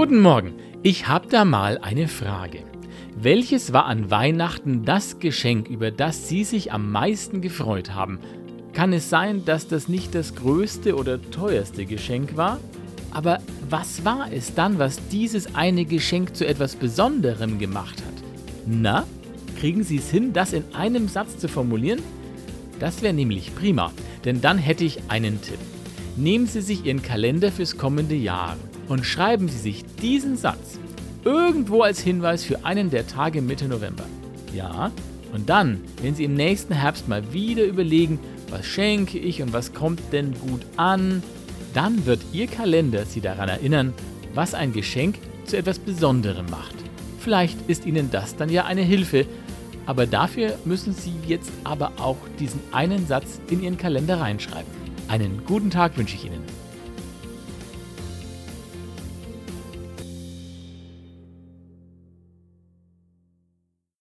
Guten Morgen, ich habe da mal eine Frage. Welches war an Weihnachten das Geschenk, über das Sie sich am meisten gefreut haben? Kann es sein, dass das nicht das größte oder teuerste Geschenk war? Aber was war es dann, was dieses eine Geschenk zu etwas Besonderem gemacht hat? Na, kriegen Sie es hin, das in einem Satz zu formulieren? Das wäre nämlich prima, denn dann hätte ich einen Tipp. Nehmen Sie sich Ihren Kalender fürs kommende Jahr und schreiben Sie sich diesen Satz irgendwo als Hinweis für einen der Tage Mitte November. Ja, und dann, wenn Sie im nächsten Herbst mal wieder überlegen, was schenke ich und was kommt denn gut an, dann wird Ihr Kalender Sie daran erinnern, was ein Geschenk zu etwas Besonderem macht. Vielleicht ist Ihnen das dann ja eine Hilfe, aber dafür müssen Sie jetzt aber auch diesen einen Satz in Ihren Kalender reinschreiben. Einen guten Tag wünsche ich Ihnen.